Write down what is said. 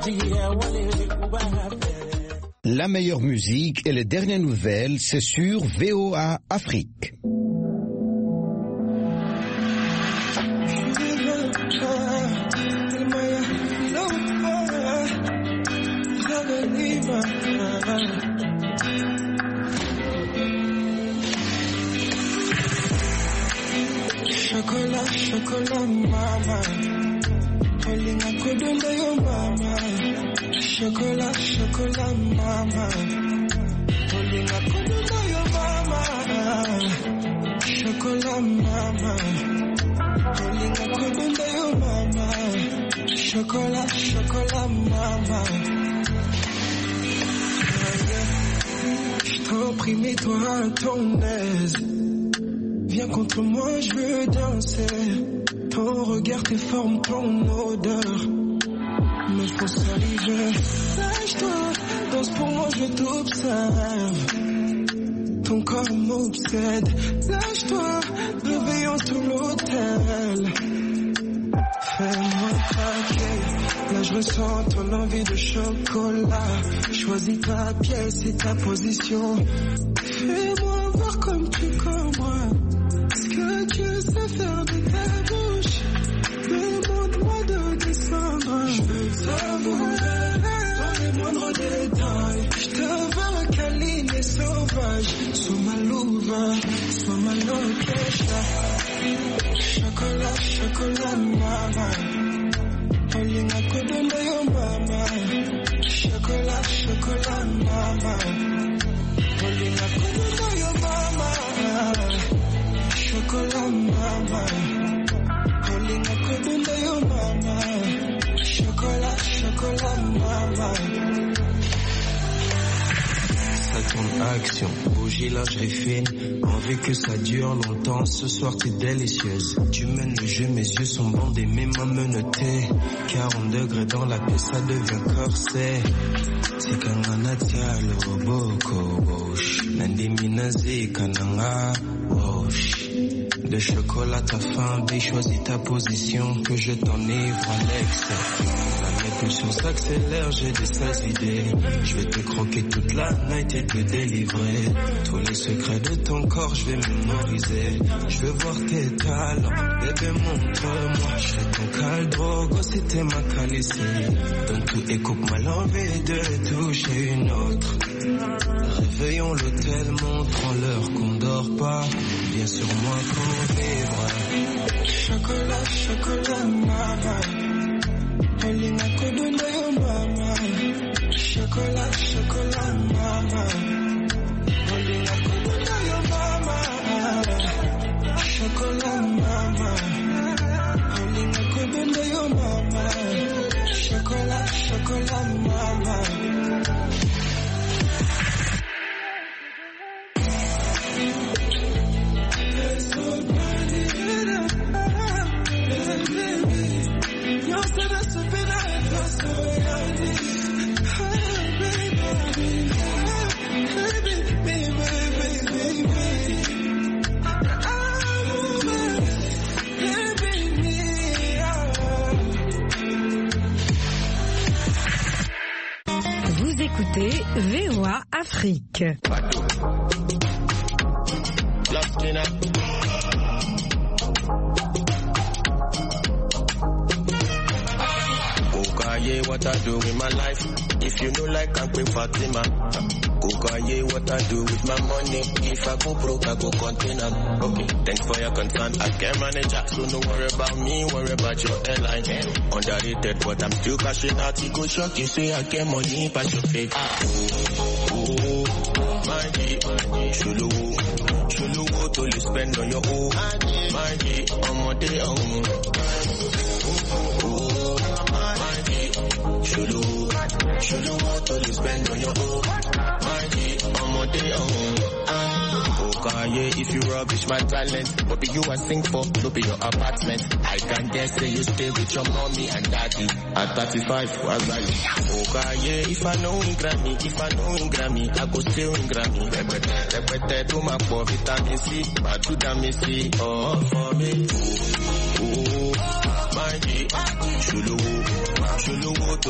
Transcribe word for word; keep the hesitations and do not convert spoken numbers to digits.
La meilleure musique et les dernières nouvelles, c'est sur V O A Afrique. Chocolat, chocolat, mama. Holding a good under your mama. Chocolat, chocolat, mama. Holding a good under your mama. Chocolat, mama. Holding a good under your mama. Chocolat, chocolat, mama. Je t'en prie, mets-toi à ton aise. Viens contre moi, je veux danser. Ton regard, tes formes, ton odeur me font saliver. Lâche-toi, danse pour moi, je t'observe. Ton corps m'obsède. Lâche-toi, réveillons tout l'hôtel. Fais-moi craquer. Là, je ressens ton envie de chocolat. Choisis ta pièce et ta position. Fais-moi voir comme tu comprends. Que tu sais faire de ta bouche. Demande-moi de descendre. Je veux savourer dans les moindres détails. Je te veux câline et sauvage. Sois ma louva, sois ma loquecha. Chocolat, chocolat, mama. Holding a good under your mama. Chocolat, chocolat, mama. Holding a good under your mama. Chocolat, mama. Holding a good under your mama. Chocolat, chocolat, mama. Ça tourne action, bougie, lingerie fine. Envie que ça dure longtemps, ce soir t'es délicieuse. Tu mènes le jeu, mes yeux sont bandés, mes mains menottées. quarante degrés dans la pièce, ça devient corset. C'est kangana tialo, boko, wosh. Nandimi nazi, kananga, wosh. De chocolat ta faim, bé, choisis ta position. Que je t'enivre à l'excès. La pulsion s'accélère, j'ai des sales idées. Je vais te croquer toute la night et te délivrer. Tous les secrets de ton corps, je vais mémoriser. Je veux voir tes talents, bébé montre-moi. Je fais ton caldrogo, c'était ma calicie. Donne tout et coupe-moi l'envie de toucher une autre. Réveillons l'hôtel, montrons-leur qu'on dort pas. Viens sur moi pour vivre. Chocolat, chocolat, mama. Holding a good under your mama. Chocolat, chocolat, mama. Holding a good under your mama. Chocolat, mama. Holding a good under your mama. Chocolat, chocolat, mama. Vous écoutez V O A Afrique. Kukaye, what I do with my life. If you know like I'm Queen Fatima. Kukaye, what I do with my money. If I go broke, I go container. Okay, thanks for your concern. I can manage it, so don't worry about me, worry about your airline. Underrated, but I'm still cashing out. You go shock, you say I get money, but your fake. Oh, oh, my G, Shulu, Shulu, to you spend on your own. My G, on my day, oh, oh, my G, Shulu, Shulu, to you spend on your own. My G, on my day, oh. Okay, if you rubbish my talent, what be you I sing for? No be your apartment. I can guess say you stay with your mommy and daddy. At thirty-five, was I? Okay, if I know in Grammy, if I know in Grammy, I go still in Grammy. Repete, repete, to my poor vitamin C, but to the missy, oh for me. Oh, oh, my G, Shulu, Shulu, to